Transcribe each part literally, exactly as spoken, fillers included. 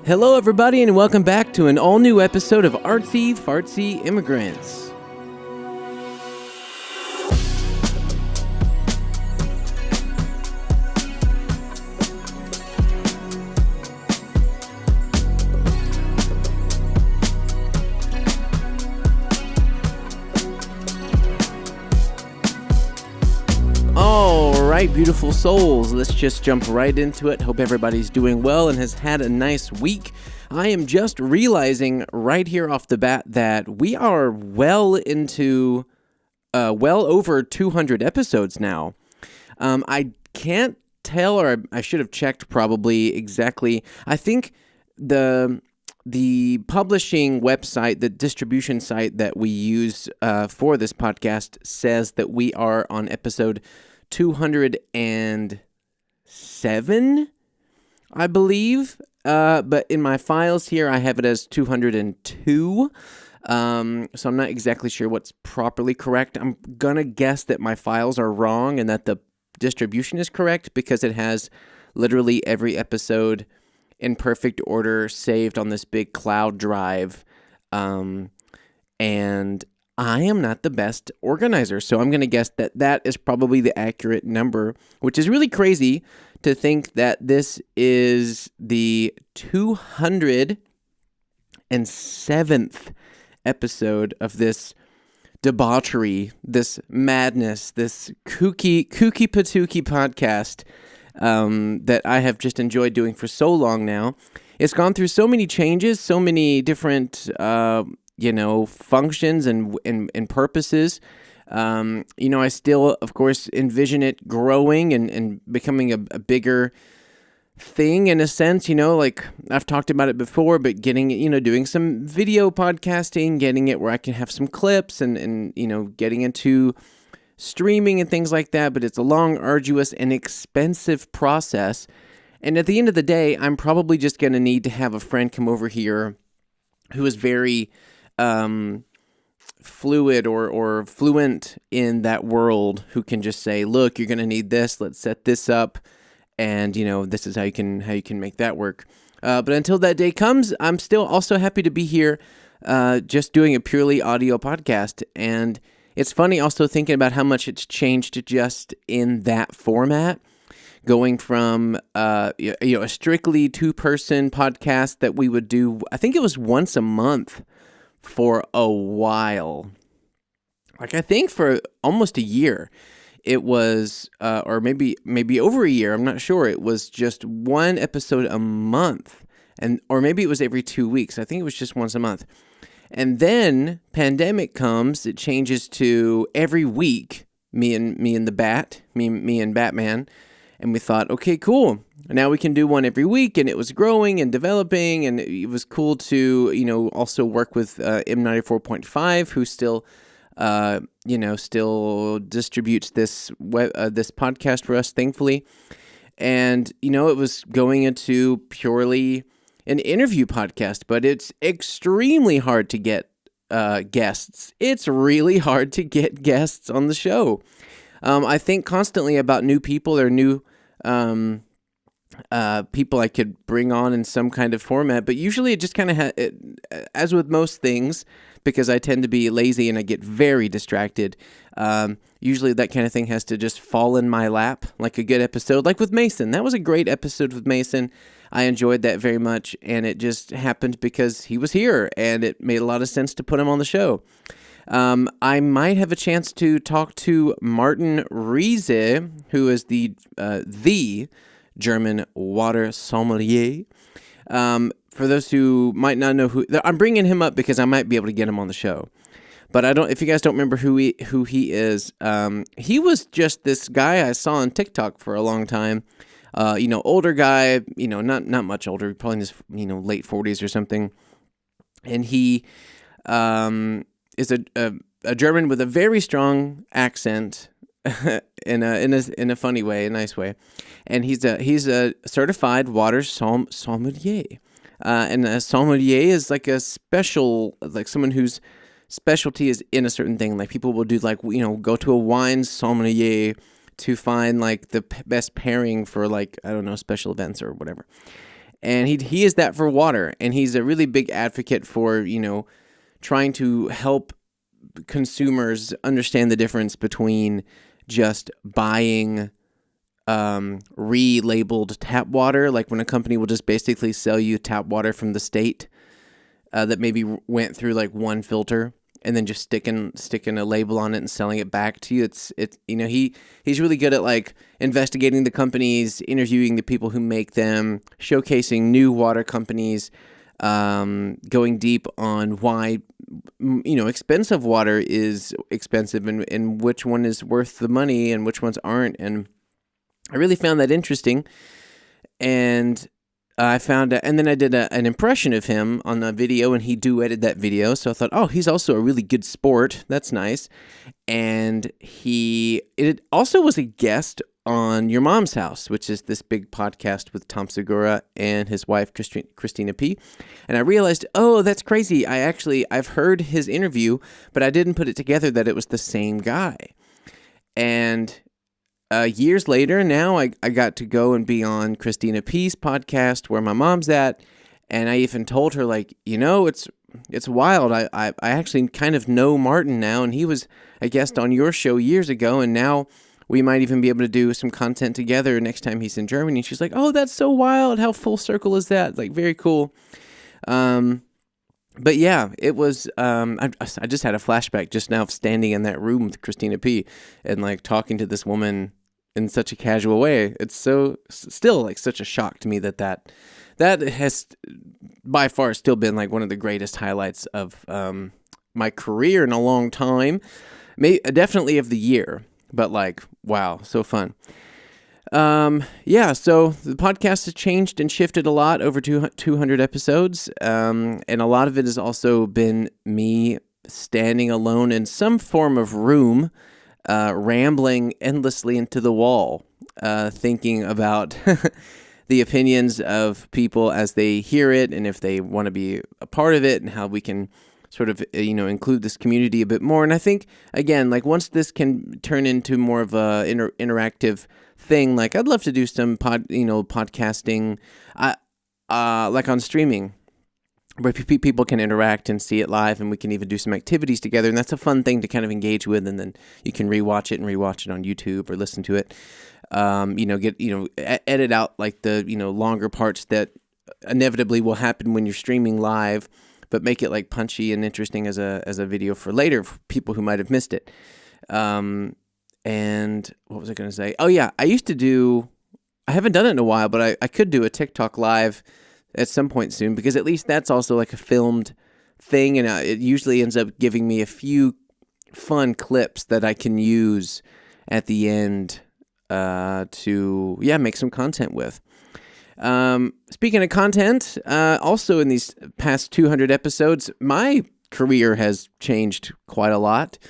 Hello, everybody, and welcome back to an all-new episode of Artsy Fartsy Immigrants. Alright, beautiful souls, let's just jump right into it. Hope everybody's doing well and has had a nice week. I am just realizing right here off the bat that we are well into, uh, well over two hundred episodes now. Um, I can't tell, or I should have checked probably exactly. I think the the publishing website, the distribution site that we use uh, for this podcast says that we are on episode two hundred seven, I believe. Uh, but in my files here, I have it as two hundred two. Um, so I'm not exactly sure what's properly correct. I'm gonna guess that my files are wrong and that the distribution is correct because it has literally every episode in perfect order saved on this big cloud drive. Um, and I am not the best organizer, so I'm going to guess that that is probably the accurate number, which is really crazy to think that this is the two hundred seventh episode of this debauchery, this madness, this kooky, kooky patooky podcast um, that I have just enjoyed doing for so long now. It's gone through so many changes, so many different uh, you know, functions and, and, and purposes. Um, you know, I still, of course, envision it growing and, and becoming a, a bigger thing in a sense, you know, like I've talked about it before, but getting, you know, doing some video podcasting, getting it where I can have some clips and, and, you know, getting into streaming and things like that. But it's a long, arduous, and expensive process. And at the end of the day, I'm probably just going to need to have a friend come over here who is very Um, fluid or, or fluent in that world, who can just say, look, you're going to need this, let's set this up, and, you know, this is how you can how you can make that work. Uh, but until that day comes, I'm still also happy to be here uh, just doing a purely audio podcast. And it's funny also thinking about how much it's changed just in that format, going from uh, you know, a strictly two-person podcast that we would do, I think it was once a month, for a while. Like, I think for almost a year, it was, uh, or maybe maybe over a year, I'm not sure, it was just one episode a month, and or maybe it was every two weeks. I think it was just once a month. And then pandemic comes, it changes to every week, me and me and the Bat, me, me and Batman, and we thought, okay, cool. Now we can do one every week, and it was growing and developing, and it was cool to, you know, also work with uh, M ninety-four point five, who still, uh, you know, still distributes this web, uh, this podcast for us, thankfully. And, you know, it was going into purely an interview podcast, but it's extremely hard to get uh, guests. It's really hard to get guests on the show. Um, I think constantly about new people or new um, uh, people I could bring on in some kind of format, but usually it just kind of, ha- it, as with most things, because I tend to be lazy and I get very distracted, um, usually that kind of thing has to just fall in my lap, like a good episode, like with Mason. That was a great episode with Mason. I enjoyed that very much, and it just happened because he was here, and it made a lot of sense to put him on the show. Um, I might have a chance to talk to Martin Riese, who is the uh, the German water sommelier. Um, for those who might not know who, I'm bringing him up because I might be able to get him on the show. But I don't. If you guys don't remember who he who he is, um, he was just this guy I saw on TikTok for a long time. Uh, you know, older guy. You know, not not much older, probably in his you know late forties or something. And he um, is a, a a German with a very strong accent. in a in a in a funny way, a nice way, and he's a he's a certified water som- sommelier, uh, and a sommelier is like a special, like someone whose specialty is in a certain thing. Like people will do, like, you know, go to a wine sommelier to find like the p- best pairing for, like, I don't know, special events or whatever. And he he is that for water, and he's a really big advocate for, you know, trying to help consumers understand the difference between just buying um, relabeled tap water, like when a company will just basically sell you tap water from the state uh, that maybe went through like one filter, and then just sticking sticking a label on it and selling it back to you. It's it's you know he he's really good at like investigating the companies, interviewing the people who make them, showcasing new water companies, um, going deep on why you know expensive water is expensive and and which one is worth the money and which ones aren't. And I really found that interesting, and I found, a, and then I did a, an impression of him on a video, and he duetted that video. So I thought, oh, he's also a really good sport. That's nice. And he, it also was a guest on Your Mom's House, which is this big podcast with Tom Segura and his wife, Christi- Christina P. And I realized, oh, that's crazy. I actually, I've heard his interview, but I didn't put it together that it was the same guy. And Uh, years later, now I, I got to go and be on Christina P's podcast where my mom's at, and I even told her, like, you know, it's it's wild. I, I, I actually kind of know Martin now, and he was a guest on your show years ago, and now we might even be able to do some content together next time he's in Germany. And she's like, oh, that's so wild. How full circle is that? Like, very cool. Um, but yeah, it was, um, I, I just had a flashback just now of standing in that room with Christina P and like talking to this woman in such a casual way. It's so still like such a shock to me that that, that has by far still been like one of the greatest highlights of um, my career in a long time. May, definitely of the year, but like, wow, so fun. Um, yeah, so the podcast has changed and shifted a lot over two hundred episodes. Um, and a lot of it has also been me standing alone in some form of room, Uh, rambling endlessly into the wall, uh, thinking about the opinions of people as they hear it, and if they want to be a part of it, and how we can sort of, you know, include this community a bit more. And I think, again, like once this can turn into more of a inter- interactive thing, like I'd love to do some pod, you know, podcasting, uh, uh, like on streaming, where people can interact and see it live, and we can even do some activities together. And that's a fun thing to kind of engage with. And then you can rewatch it and rewatch it on YouTube or listen to it. Um, you know, get, you know, e- edit out like the, you know, longer parts that inevitably will happen when you're streaming live, but make it like punchy and interesting as a, as a video for later for people who might have missed it. Um, and what was I going to say? Oh yeah. I used to do, I haven't done it in a while, but I, I could do a TikTok live at some point soon, because at least that's also like a filmed thing, and uh, it usually ends up giving me a few fun clips that I can use at the end uh, to, yeah, make some content with. Um, speaking of content, uh, also in these past two hundred episodes, my career has changed quite a lot.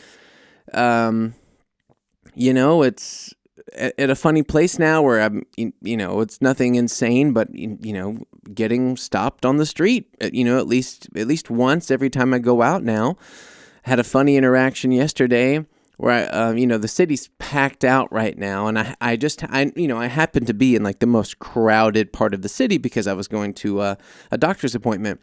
Um, you know, it's at a funny place now where I'm, you know, it's nothing insane, but, you know, getting stopped on the street, you know, at least, at least once every time I go out now. Had a funny interaction yesterday where I, uh, you know, the city's packed out right now. And I, I just, I, you know, I happened to be in like the most crowded part of the city because I was going to uh, a doctor's appointment,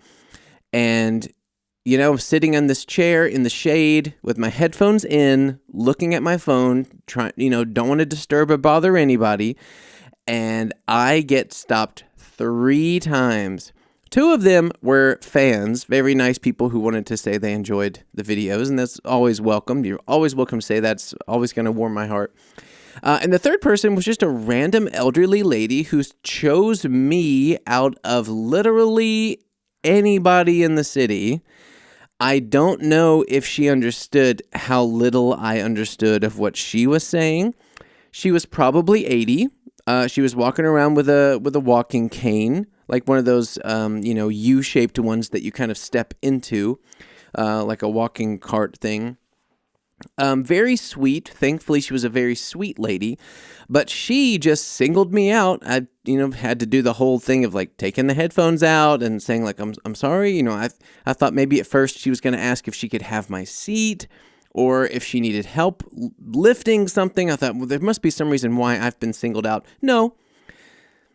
and you know, sitting in this chair in the shade with my headphones in, looking at my phone, trying, you know, don't want to disturb or bother anybody. And I get stopped three times. Two of them were fans, very nice people who wanted to say they enjoyed the videos, and that's always welcome. You're always welcome to say that. It's always going to warm my heart. Uh, and the third person was just a random elderly lady who chose me out of literally anybody in the city. I don't know if she understood how little I understood of what she was saying. She was probably eighty. Uh, she was walking around with a with a walking cane, like one of those, um, you know, U-shaped ones that you kind of step into, uh, like a walking cart thing. Um, very sweet. Thankfully, she was a very sweet lady, but she just singled me out. I, you know, had to do the whole thing of like taking the headphones out and saying like, I'm, I'm sorry. You know, I, I thought maybe at first she was going to ask if she could have my seat or if she needed help lifting something. I thought, well, there must be some reason why I've been singled out. No,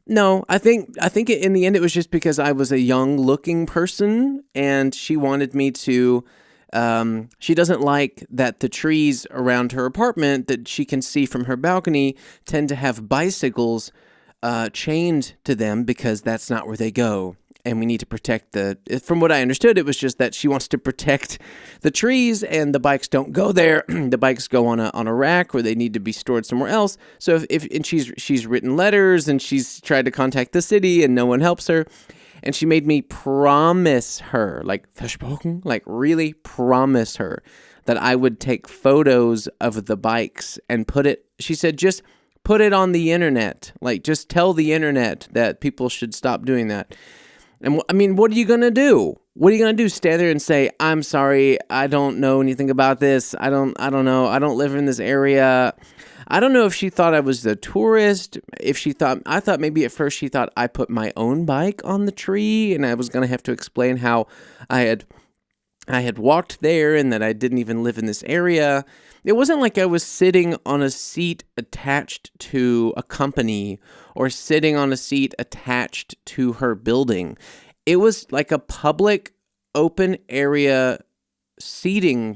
No, I think I think in the end it was just because I was a young looking person and she wanted me to um, she doesn't like that the trees around her apartment that she can see from her balcony tend to have bicycles uh, chained to them because that's not where they go. And we need to protect the, from what I understood, it was just that she wants to protect the trees and the bikes don't go there. The bikes go on a on a rack where they need to be stored somewhere else. So if, if and she's she's written letters and she's tried to contact the city and no one helps her. And she made me promise her, like versprochen, like really promise her that I would take photos of the bikes and put it, she said, just put it on the internet. Like just tell the internet that people should stop doing that. And I mean, what are you going to do? What are you going to do? Stand there and say, I'm sorry, I don't know anything about this. I don't, I don't know. I don't live in this area. I don't know if she thought I was the tourist. If she thought, I thought maybe at first she thought I put my own bike on the tree and I was going to have to explain how I had, I had walked there and that I didn't even live in this area. It wasn't like I was sitting on a seat attached to a company or sitting on a seat attached to her building. It was like a public open area seating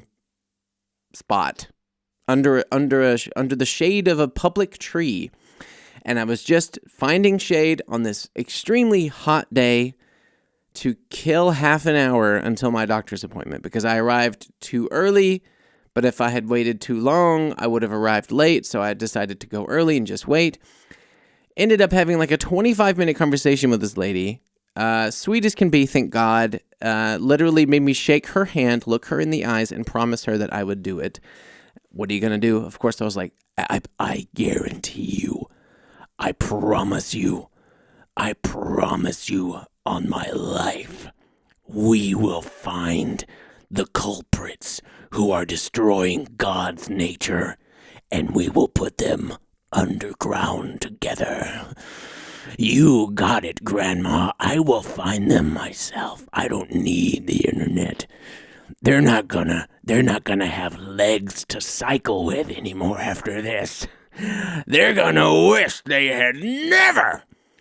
spot under under a under the shade of a public tree. And I was just finding shade on this extremely hot day to kill half an hour until my doctor's appointment because I arrived too early. But if I had waited too long, I would have arrived late, so I decided to go early and just wait. Ended up having like a twenty-five minute conversation with this lady. Uh, sweet as can be, thank God. Uh, literally made me shake her hand, look her in the eyes, and promise her that I would do it. What are you going to do? Of course, I was like, I, I guarantee you. I promise you. I promise you on my life. We will find the culprits who are destroying God's nature, and we will put them underground together. You got it, Grandma. I will find them myself. I don't need the internet. They're not gonna, they're not gonna have legs to cycle with anymore after this. They're gonna wish they had never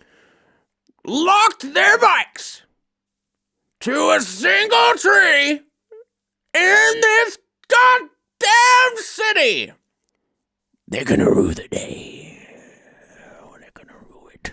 locked their bikes to a single tree in this goddamn city. They're gonna rue the day. Oh, they're gonna rue it.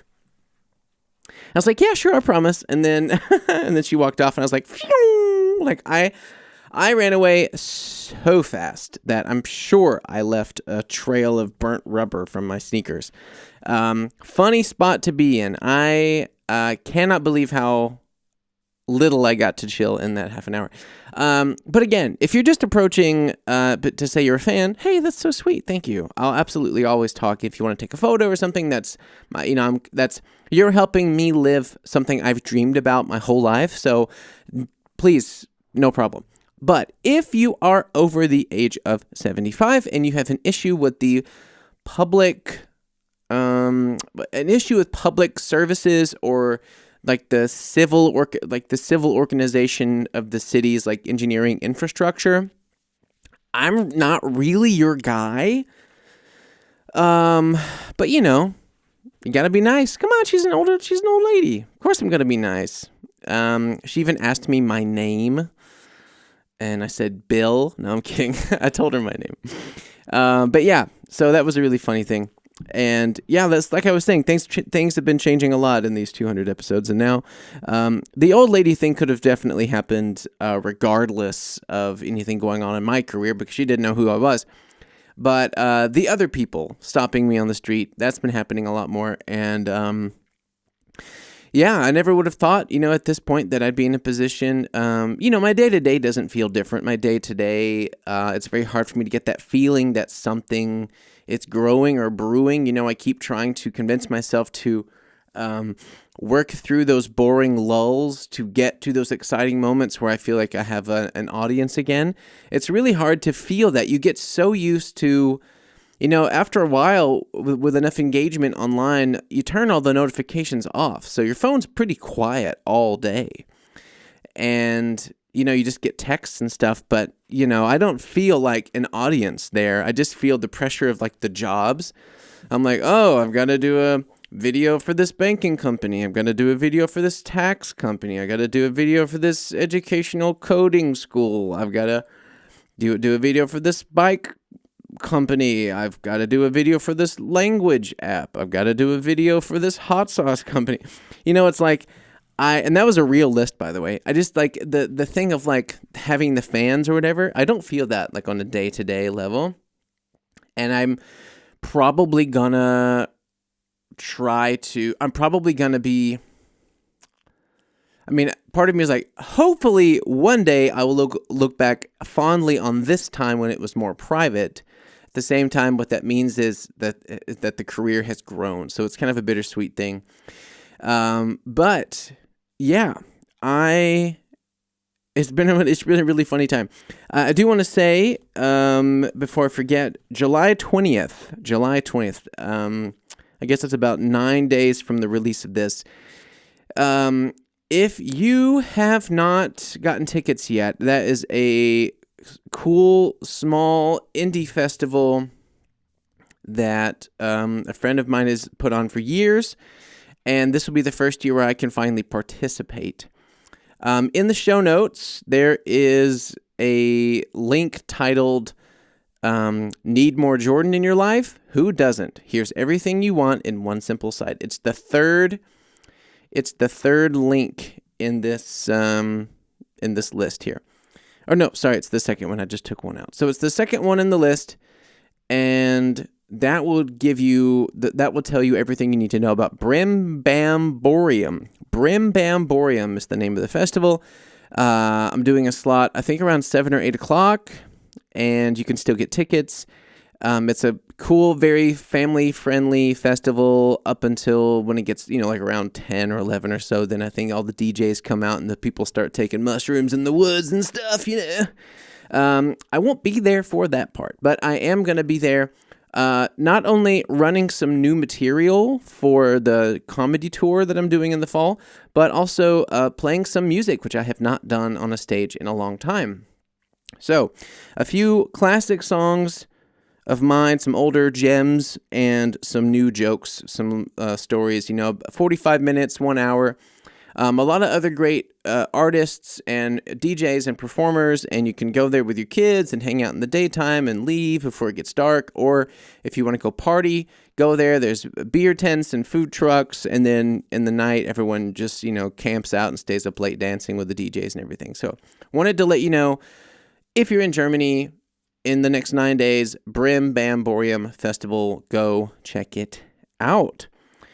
I was like, yeah, sure, I promise. And then, and then she walked off, and I was like, phew! Like I, I ran away so fast that I'm sure I left a trail of burnt rubber from my sneakers. Um, funny spot to be in. I uh, cannot believe how little I got to chill in that half an hour. Um, but again, if you're just approaching uh, but to say you're a fan, hey, that's so sweet. Thank you. I'll absolutely always talk if you want to take a photo or something. That's my, you know, I'm, that's you're helping me live something I've dreamed about my whole life. So please, no problem. But if you are over the age of seventy-five and you have an issue with the public, um, an issue with public services or like the civil or like the civil organization of the city's like engineering infrastructure, I'm not really your guy. Um, but you know, you gotta be nice. Come on, she's an older, she's an old lady. Of course I'm gonna be nice. Um, she even asked me my name, and I said Bill. No, I'm kidding. I told her my name. Um, but yeah, so that was a really funny thing. And yeah, that's like I was saying, things ch- things have been changing a lot in these two hundred episodes. And now um, the old lady thing could have definitely happened uh, regardless of anything going on in my career because she didn't know who I was. But uh, the other people stopping me on the street, that's been happening a lot more. And um, yeah, I never would have thought, you know, at this point that I'd be in a position, um, you know, my day-to-day doesn't feel different. My day-to-day, uh, it's very hard for me to get that feeling that something, it's growing or brewing. You know, I keep trying to convince myself to um, work through those boring lulls to get to those exciting moments where I feel like I have a, an audience again. It's really hard to feel that. You get so used to, you know, after a while, with, with enough engagement online, you turn all the notifications off. So your phone's pretty quiet all day. And, you know, you just get texts and stuff. But, you know, I don't feel like an audience there. I just feel the pressure of, like, the jobs. I'm like, oh, I've got to do a video for this banking company. I've got to do a video for this tax company. I got to do a video for this educational coding school. I've got to do do a video for this bike company. I've got to do a video for this language app. I've got to do a video for this hot sauce company. You know, it's like I and that was a real list, by the way. I just like the the thing of like having the fans or whatever. I don't feel that like on a day-to-day level. And I'm probably gonna try to I'm probably gonna be I mean, part of me is like, hopefully one day I will look look back fondly on this time when it was more private. At the same time, what that means is that that the career has grown. So it's kind of a bittersweet thing. Um, but yeah, I it's been a, it's been a really funny time. Uh, I do want to say um, before I forget, July twentieth, July twentieth. Um, I guess that's about nine days from the release of this. Um, if you have not gotten tickets yet, that is a cool, small indie festival that um, a friend of mine has put on for years, and this will be the first year where I can finally participate. Um, in the show notes, there is a link titled um, Need More Jordan in Your Life? Who doesn't? Here's everything you want in one simple site. It's the third it's the third link in this um, in this list here. Or no, sorry, it's the second one. I just took one out. So it's the second one in the list, and that will give you th- that will tell you everything you need to know about Brimbamborium. Brimbamborium is the name of the festival. Uh, I'm doing a slot, I think around seven or eight o'clock, and you can still get tickets. Um, it's a cool, very family-friendly festival up until when it gets, you know, like around ten or eleven or so. Then I think all the D Js come out and the people start taking mushrooms in the woods and stuff, you know. Um, I won't be there for that part, but I am going to be there uh, not only running some new material for the comedy tour that I'm doing in the fall, but also uh, playing some music, which I have not done on a stage in a long time. So, a few classic songs of mine, some older gems, and some new jokes, some uh, stories, you know, forty-five minutes, one hour. Um, a lot of other great uh, artists and D Js and performers, and you can go there with your kids and hang out in the daytime and leave before it gets dark. Or if you want to go party, go there. There's beer tents and food trucks, and then in the night, everyone just, you know, camps out and stays up late dancing with the D Js and everything. So wanted to let you know, if you're in Germany, in the next nine days, Brimbamborium Festival, go check it out.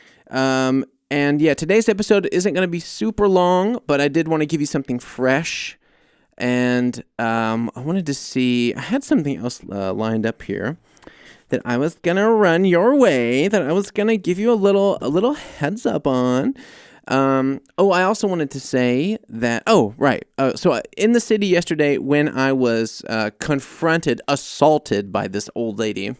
Um, and yeah, today's episode isn't going to be super long, but I did want to give you something fresh. And um, I wanted to see, I had something else uh, lined up here that I was going to run your way, that I was going to give you a little, a little heads up on. Um, oh, I also wanted to say that, oh, right. Uh, so in the city yesterday, when I was uh, confronted, assaulted by this old lady,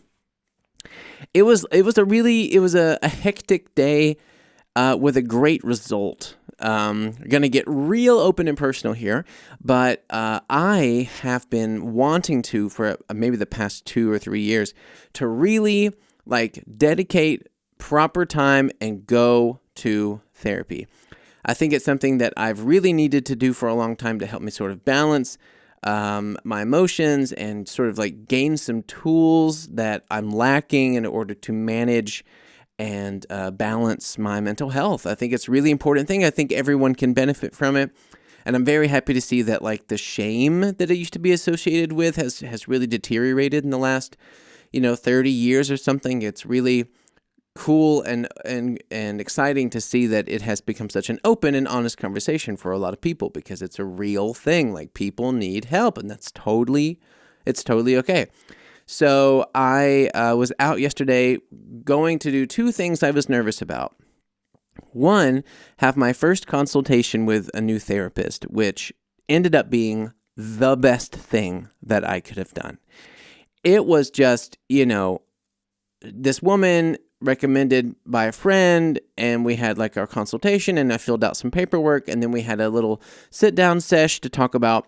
it was it was a really, it was a, a hectic day uh, with a great result. Um, we're going to get real open and personal here, but uh, I have been wanting to, for uh, maybe the past two or three years, to really like dedicate proper time and go to therapy. I think it's something that I've really needed to do for a long time to help me sort of balance um, my emotions and sort of like gain some tools that I'm lacking in order to manage and uh, balance my mental health. I think it's a really important thing. I think everyone can benefit from it. And I'm very happy to see that like the shame that it used to be associated with has, has really deteriorated in the last, you know, thirty years or something. It's really cool and and and exciting to see that it has become such an open and honest conversation for a lot of people, because it's a real thing. Like, people need help, and that's totally, it's totally okay. So I uh, was out yesterday going to do two things I was nervous about. One, have my first consultation with a new therapist, which ended up being the best thing that I could have done. It was just, you know, this woman recommended by a friend, and we had like our consultation, and I filled out some paperwork, and then we had a little sit down sesh to talk about,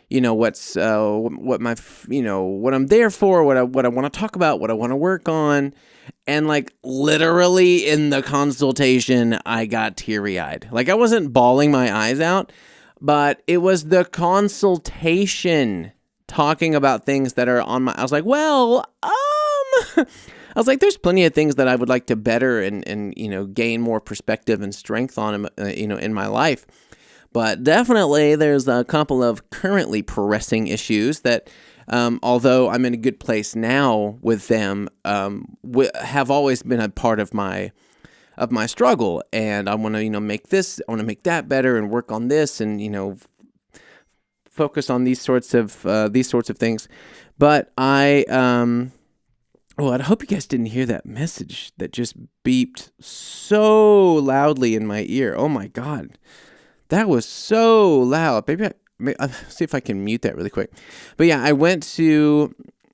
you know, what's uh, what my, you know, what I'm there for, what I what I want to talk about, what I want to work on. And like literally in the consultation, I got teary-eyed. Like I wasn't bawling my eyes out, but it was the consultation talking about things that are on my, I was like, well, um, I was like, there's plenty of things that I would like to better and, and, you know, gain more perspective and strength on, uh, you know, in my life. But definitely there's a couple of currently pressing issues that, um, although I'm in a good place now with them, um, w- have always been a part of my of my struggle. And I want to, you know, make this, I want to make that better and work on this and, you know, f- focus on these sorts of uh, these sorts of things. But I, um, oh, I hope you guys didn't hear that message that just beeped so loudly in my ear. Oh my God. That was so loud. Maybe I, maybe, I'll see if I can mute that really quick. But yeah, I went to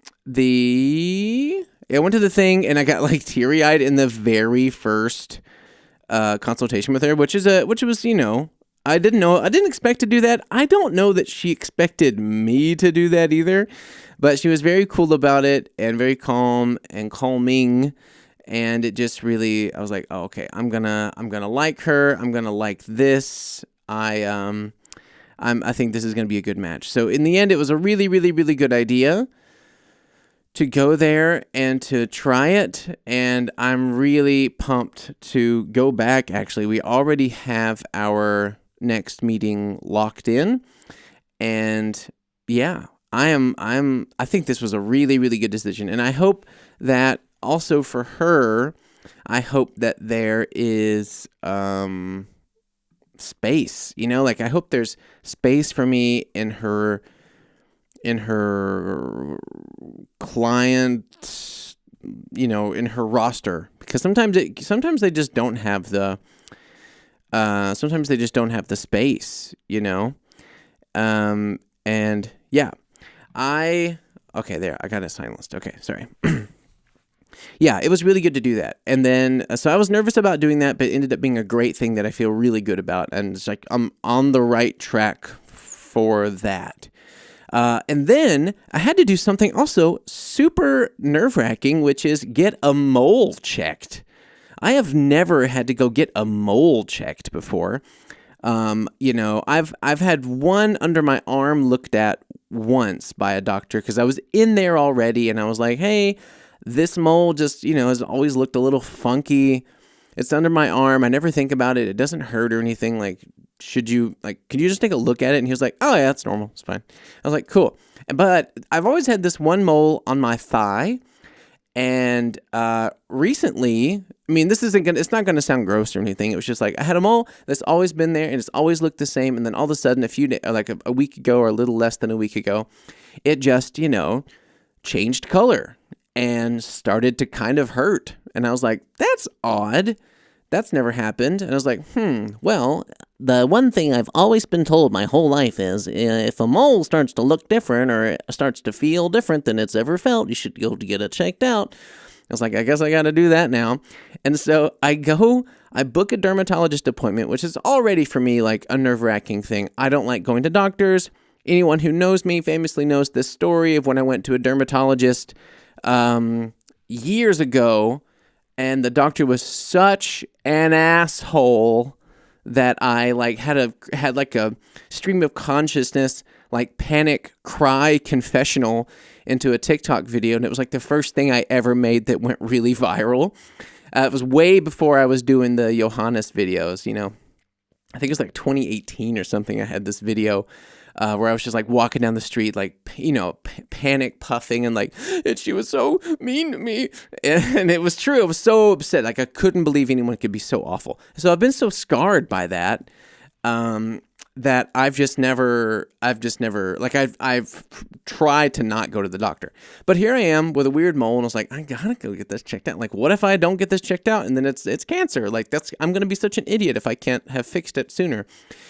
the, I went to the thing and I got like teary-eyed in the very first uh, consultation with her, which is a, which was, you know, I didn't know, I didn't expect to do that. I don't know that she expected me to do that either, but she was very cool about it and very calm and calming. And it just really, I was like, oh, okay, I'm gonna, I'm gonna like her. I'm gonna like this. I um, I'm I think this is gonna be a good match. So in the end, it was a really, really, really good idea to go there and to try it. And I'm really pumped to go back. Actually, we already have our next meeting locked in, and yeah, I am. I'm. I think this was a really, really good decision, and I hope that also for her, I hope that there is um. space, you know, like I hope there's space for me in her, in her client, you know, in her roster, because sometimes it, sometimes they just don't have the, uh, sometimes they just don't have the space, you know, um, and yeah, I, okay, there, I got it silenced. Okay, sorry. Yeah, it was really good to do that. And then, uh, so I was nervous about doing that, but it ended up being a great thing that I feel really good about. And it's like, I'm on the right track for that. Uh, and then I had to do something also super nerve-wracking, which is get a mole checked. I have never had to go get a mole checked before. Um, you know, I've, I've had one under my arm looked at once by a doctor because I was in there already and I was like, hey, this mole just, you know, has always looked a little funky. It's under my arm. I never think about it. It doesn't hurt or anything. Like, should you, like, could you just take a look at it? And he was like, oh, yeah, that's normal. It's fine. I was like, cool. But I've always had this one mole on my thigh. And uh, recently, I mean, this isn't going to, it's not going to sound gross or anything. It was just like, I had a mole that's always been there and it's always looked the same. And then all of a sudden, a few days, like a, a week ago or a little less than a week ago, it just, you know, changed color and started to kind of hurt. And I was like, that's odd. That's never happened. And I was like, hmm, well, the one thing I've always been told my whole life is uh, if a mole starts to look different or starts to feel different than it's ever felt, you should go to get it checked out. I was like, I guess I got to do that now. And so I go, I book a dermatologist appointment, which is already for me like a nerve-wracking thing. I don't like going to doctors. Anyone who knows me famously knows this story of when I went to a dermatologist um, years ago, and the doctor was such an asshole that I like had a had like a stream of consciousness, like panic cry confessional into a TikTok video, and it was like the first thing I ever made that went really viral. Uh, it was way before I was doing the Johannes videos, you know. I think it was like twenty eighteen or something. I had this video uh, where I was just like walking down the street, like, you know, p- panic puffing and like, and she was so mean to me. And, and it was true. I was so upset. Like, I couldn't believe anyone could be so awful. So I've been so scarred by that um, that I've just never, I've just never, like, I've, I've tried to not go to the doctor. But here I am with a weird mole, and I was like, I gotta go get this checked out. Like, what if I don't get this checked out and then it's, it's cancer? Like, that's, I'm gonna be such an idiot if I can't have fixed it sooner.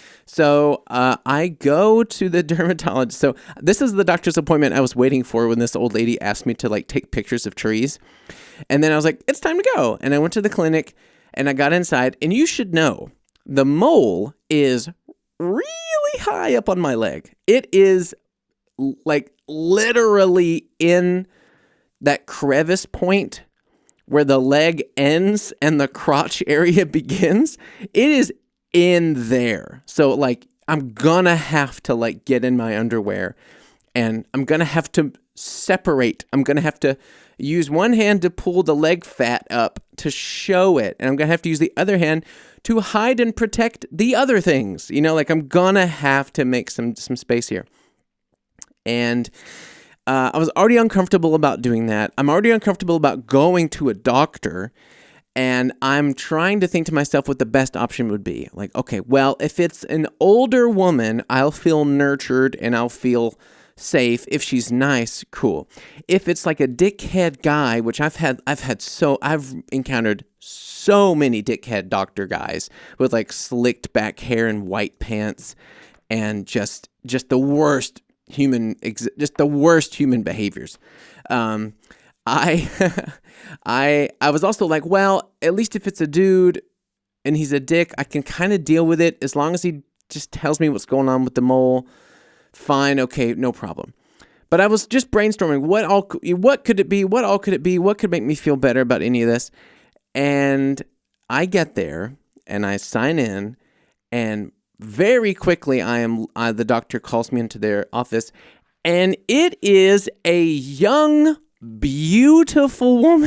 So uh, I go to the dermatologist. So this is the doctor's appointment I was waiting for when this old lady asked me to like take pictures of trees. And then I was like, it's time to go. And I went to the clinic and I got inside. And you should know, the mole is really high up on my leg. It is like literally in that crevice point where the leg ends and the crotch area begins. It is in there. So like, I'm gonna have to like get in my underwear, and I'm gonna have to separate. I'm gonna have to use one hand to pull the leg fat up to show it, and I'm gonna have to use the other hand to hide and protect the other things. You know, like I'm gonna have to make some some space here. And uh, I was already uncomfortable about doing that. I'm already uncomfortable about going to a doctor. And I'm trying to think to myself what the best option would be. Like, okay, well, if it's an older woman, I'll feel nurtured and I'll feel safe. If she's nice, cool. If it's like a dickhead guy, which I've had, I've had so, I've encountered so many dickhead doctor guys with like slicked back hair and white pants and just, just the worst human, just the worst human behaviors. Um, I, I, I was also like, well, at least if it's a dude and he's a dick, I can kind of deal with it as long as he just tells me what's going on with the mole. Fine, okay, no problem. But I was just brainstorming what all, what could it be? What all could it be? What could make me feel better about any of this? And I get there and I sign in, and very quickly I am. Uh, the doctor calls me into their office, and it is a young, beautiful woman.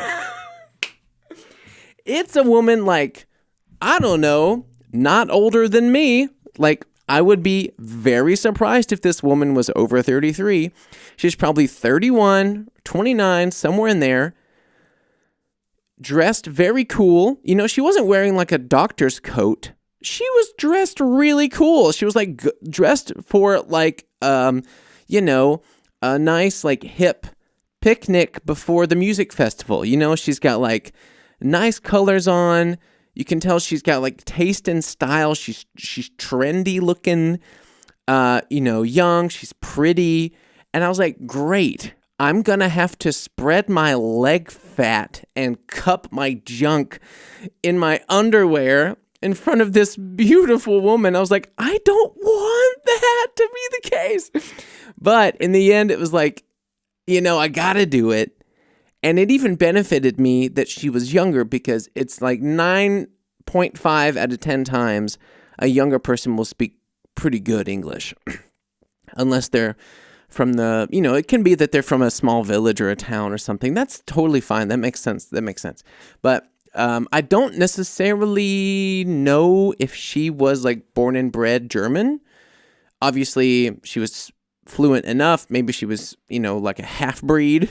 It's a woman like, I don't know, not older than me. Like, I would be very surprised if this woman was over thirty-three. She's probably thirty-one, twenty-nine, somewhere in there. Dressed very cool. You know, she wasn't wearing like a doctor's coat. She was dressed really cool. She was like g- dressed for like, um, you know, a nice like hip picnic before the music festival. You know, she's got like nice colors on. You can tell she's got like taste and style. She's she's trendy looking, uh, you know, young. She's pretty. And I was like, great. I'm going to have to spread my leg fat and cup my junk in my underwear in front of this beautiful woman. I was like, I don't want that to be the case. But in the end, it was like, you know, I got to do it. And it even benefited me that she was younger, because it's like nine point five out of ten times a younger person will speak pretty good English. Unless they're from the, you know, it can be that they're from a small village or a town or something. That's totally fine. That makes sense. That makes sense. But um, I don't necessarily know if she was like born and bred German. Obviously, she was fluent enough. Maybe she was, you know, like a half breed,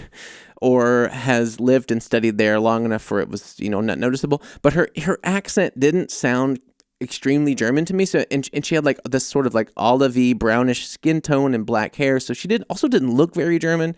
or has lived and studied there long enough for it was, you know, not noticeable. But her her accent didn't sound extremely German to me. So and and she had like this sort of like olivey brownish skin tone and black hair. So she did also didn't look very German.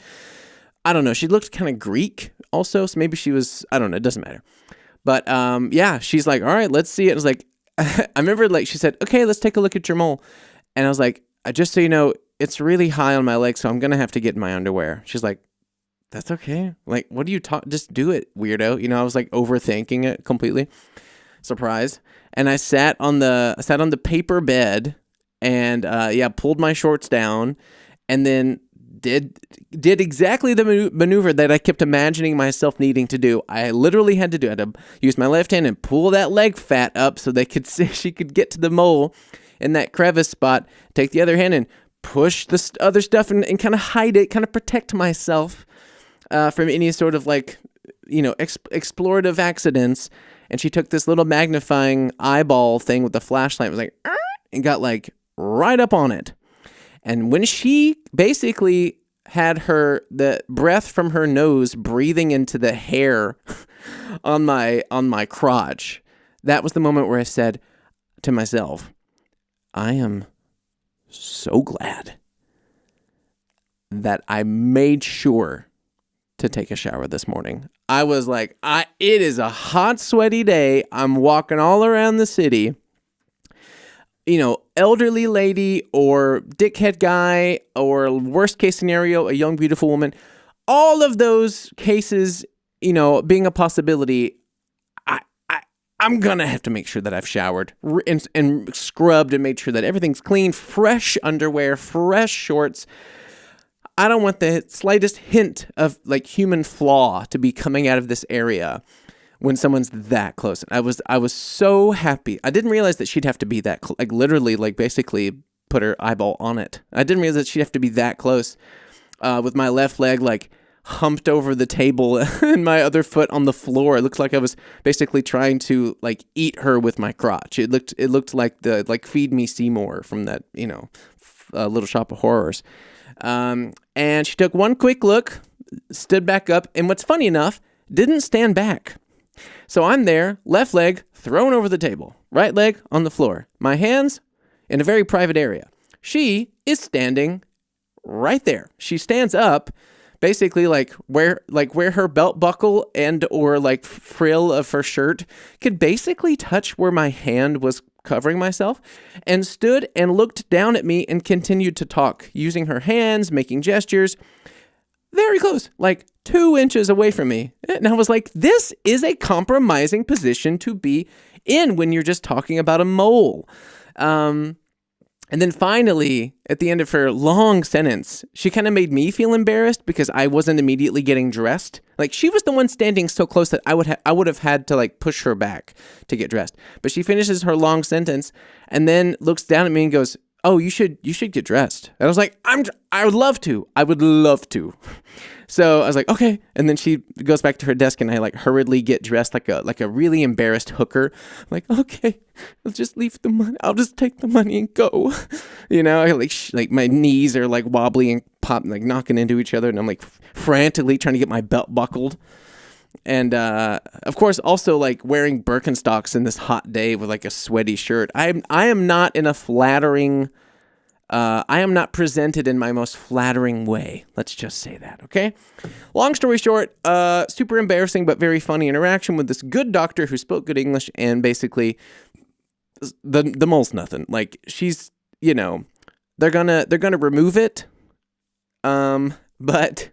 I don't know. She looked kind of Greek also. So maybe she was. I don't know. It doesn't matter. But um, yeah, she's like, all right, let's see it. I was like, I remember like she said, okay, let's take a look at your mole. And I was like, just so you know, it's really high on my leg, so I'm gonna have to get in my underwear. She's like, that's okay. Like, what do you talk? Just do it, weirdo. You know, I was like overthinking it completely. Surprise. And I sat on the I sat on the paper bed and uh, yeah, pulled my shorts down, and then did did exactly the maneuver that I kept imagining myself needing to do. I literally had to do. I had to use my left hand and pull that leg fat up so they could see she could get to the mole in that crevice spot. Take the other hand and push the st- other stuff and, and kind of hide it, kind of protect myself uh, from any sort of like, you know, ex- explorative accidents. And she took this little magnifying eyeball thing with the flashlight, was like, and got like right up on it. And when she basically had her, the breath from her nose breathing into the hair on my, on my crotch, that was the moment where I said to myself, I am so glad that I made sure to take a shower this morning. I was like, I, it is a hot, sweaty day. I'm walking all around the city. You know, elderly lady or dickhead guy, or worst case scenario, a young, beautiful woman. All of those cases, you know, being a possibility, I, I, I'm going to have to make sure that I've showered and, and scrubbed and made sure that everything's clean, fresh underwear, fresh shorts, I don't want the slightest hint of like human flaw to be coming out of this area when someone's that close. I was I was so happy. I didn't realize that she'd have to be that cl- like literally like basically put her eyeball on it. I didn't realize that she'd have to be that close uh, with my left leg like humped over the table and my other foot on the floor. It looked like I was basically trying to like eat her with my crotch. It looked it looked like the like Feed Me Seymour from that, you know, f- uh, Little Shop of Horrors. Um, and she took one quick look, stood back up, and what's funny enough, didn't stand back. So I'm there, left leg thrown over the table, right leg on the floor, my hands in a very private area. She is standing right there. She stands up, basically like where like where her belt buckle and or like frill of her shirt could basically touch where my hand was covering myself, and stood and looked down at me and continued to talk, using her hands, making gestures, very close, like two inches away from me. And I was like, this is a compromising position to be in when you're just talking about a mole. Um, and then finally, at the end of her long sentence, she kind of made me feel embarrassed because I wasn't immediately getting dressed. Like, she was the one standing so close that I would ha- I would have had to like push her back to get dressed. But she finishes her long sentence and then looks down at me and goes, "Oh, you should you should get dressed." And I was like, "I'm I would love to. I would love to." So I was like, "Okay." And then she goes back to her desk and I like hurriedly get dressed like a like a really embarrassed hooker. I'm like, "Okay, I'll just leave the money. I'll just take the money and go." You know, I like sh- like my knees are like wobbly and pop like knocking into each other, and I'm like frantically trying to get my belt buckled. And, uh, of course, also, like, wearing Birkenstocks in this hot day with, like, a sweaty shirt. I am, I am not in a flattering, uh, I am not presented in my most flattering way. Let's just say that, okay? Long story short, uh, super embarrassing but very funny interaction with this good doctor who spoke good English, and basically, the the mole's nothing. Like, she's, you know, they're gonna, they're gonna remove it, um, but...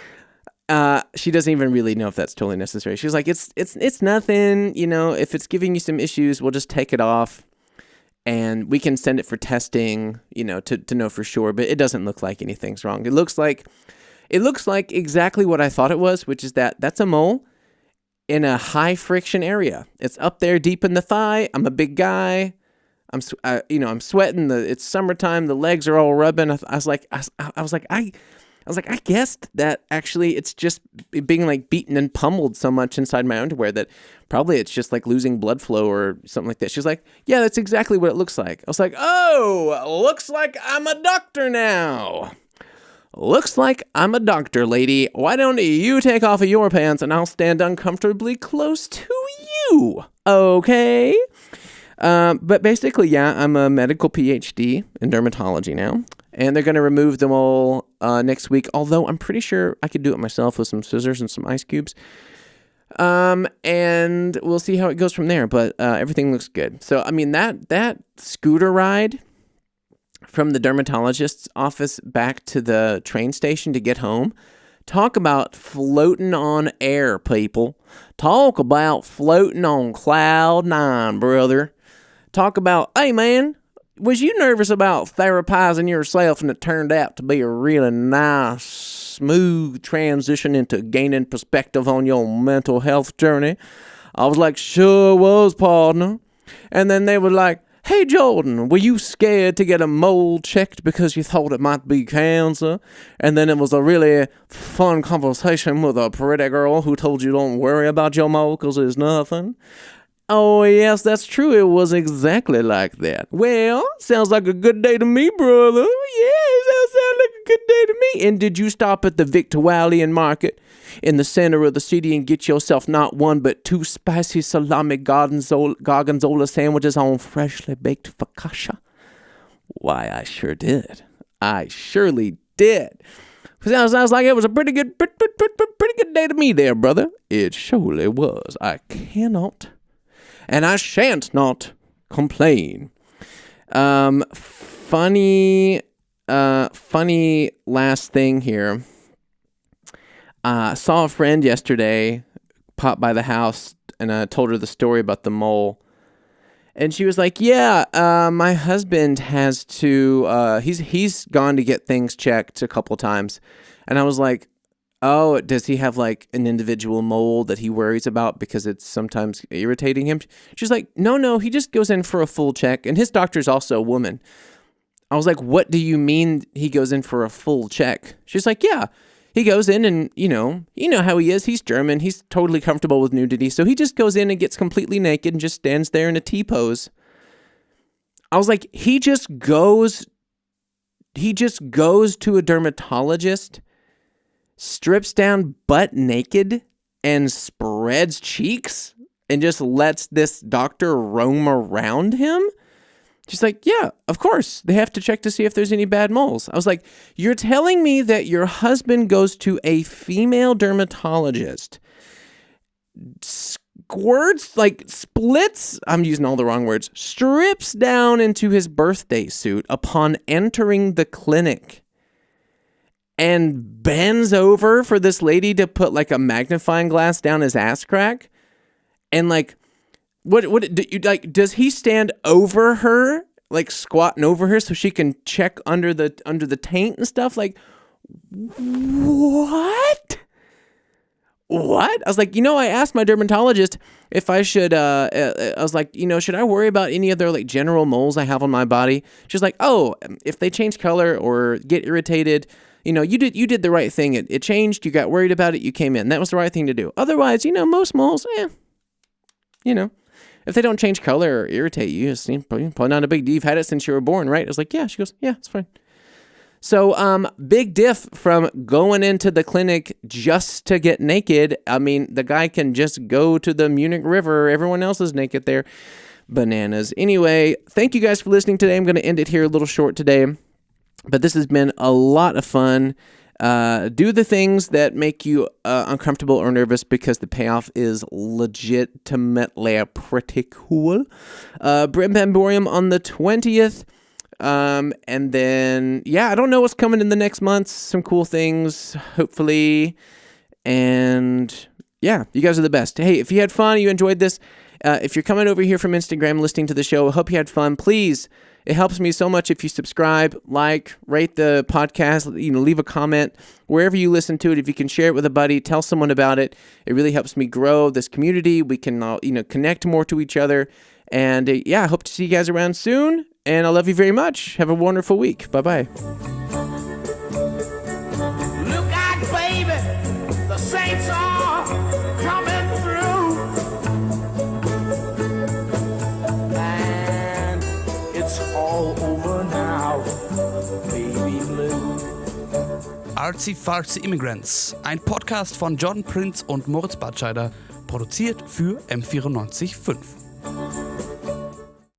Uh, she doesn't even really know if that's totally necessary. She's like, it's it's it's nothing, you know, if it's giving you some issues, we'll just take it off and we can send it for testing, you know, to, to know for sure, but it doesn't look like anything's wrong. It looks like it looks like exactly what I thought it was, which is that that's a mole in a high friction area. It's up there deep in the thigh. I'm a big guy. I'm, I, you know, I'm sweating. The it's summertime. The legs are all rubbing. I, I was like, I, I was like, I. I was like, I guessed that actually it's just being like beaten and pummeled so much inside my underwear that probably it's just like losing blood flow or something like that. She's like, yeah, that's exactly what it looks like. I was like, oh, looks like I'm a doctor now. Looks like I'm a doctor, lady. Why don't you take off of your pants and I'll stand uncomfortably close to you? Okay. Um, but basically, yeah, I'm a medical P H D in dermatology now. And they're going to remove them all uh, next week. Although I'm pretty sure I could do it myself with some scissors and some ice cubes. Um, and we'll see how it goes from there. But uh, everything looks good. So, I mean, that that scooter ride from the dermatologist's office back to the train station to get home. Talk about floating on air, people. Talk about floating on cloud nine, brother. Talk about, hey, man. Was you nervous about therapizing yourself and it turned out to be a really nice, smooth transition into gaining perspective on your mental health journey? I was like, sure was, partner. And then they were like, hey, Jordan, were you scared to get a mole checked because you thought it might be cancer? And then it was a really fun conversation with a pretty girl who told you don't worry about your mole because it's nothing. Oh, yes, that's true. It was exactly like that. Well, sounds like a good day to me, brother. Yeah, that sounds like a good day to me. And did you stop at the Victualian Market in the center of the city and get yourself not one but two spicy salami gorgonzola, gorgonzola sandwiches on freshly baked focaccia? Why, I sure did. I surely did. Sounds, sounds like it was a pretty good, pretty, pretty, pretty good day to me there, brother. It surely was. I cannot... and I shan't not complain. Um, funny, uh, funny last thing here. I uh, saw a friend yesterday pop by the house, and I told her the story about the mole. And she was like, yeah, uh, my husband has to, uh, he's he's gone to get things checked a couple times. And I was like, oh, does he have like an individual mole that he worries about because it's sometimes irritating him? She's like, no, no, he just goes in for a full check. And his doctor's also a woman. I was like, what do you mean he goes in for a full check? She's like, yeah, he goes in and, you know, you know how he is. He's German. He's totally comfortable with nudity. So he just goes in and gets completely naked and just stands there in a T-pose. I was like, he just goes, he just goes to a dermatologist, strips down butt naked and spreads cheeks and just lets this doctor roam around him? She's like, yeah, of course. They have to check to see if there's any bad moles. I was like, you're telling me that your husband goes to a female dermatologist, squirts, like splits, I'm using all the wrong words, strips down into his birthday suit upon entering the clinic and bends over for this lady to put like a magnifying glass down his ass crack? And like, What what do you like? Does he stand over her, like squatting over her, so she can check under the under the taint and stuff? Like, what? What? I was like, you know, I asked my dermatologist if I should. Uh, I was like, you know, should I worry about any other like general moles I have on my body? She's like, oh, if they change color or get irritated, you know, you did you did the right thing. It it changed. You got worried about it. You came in. That was the right thing to do. Otherwise, you know, most moles, eh, you know. If they don't change color or irritate you, it's probably not a big deal. You've had it since you were born, right? I was like, yeah. She goes, yeah, it's fine. So, um, big diff from going into the clinic just to get naked. I mean, the guy can just go to the Munich River. Everyone else is naked there. Bananas. Anyway, thank you guys for listening today. I'm going to end it here a little short today. But this has been a lot of fun. Uh, do the things that make you uh, uncomfortable or nervous because the payoff is legitimately pretty cool. Uh, Brim Bamborium on the twentieth. Um, and then, yeah, I don't know what's coming in the next months. Some cool things, hopefully. And yeah, you guys are the best. Hey, if you had fun, you enjoyed this, uh, if you're coming over here from Instagram listening to the show, I hope you had fun. Please, it helps me so much if you subscribe, like, rate the podcast, you know, leave a comment wherever you listen to it. If you can share it with a buddy, tell someone about it. It really helps me grow this community. We can, all, you know, connect more to each other. And uh, yeah, I hope to see you guys around soon. And I love you very much. Have a wonderful week. Bye-bye. Look out, baby. The saints are coming through. And it's all over now, baby blue. Artsy Fartsy Immigrants, ein Podcast von Jordan Prince und Moritz Batscheider, produziert für M vierundneunzig Komma fünf.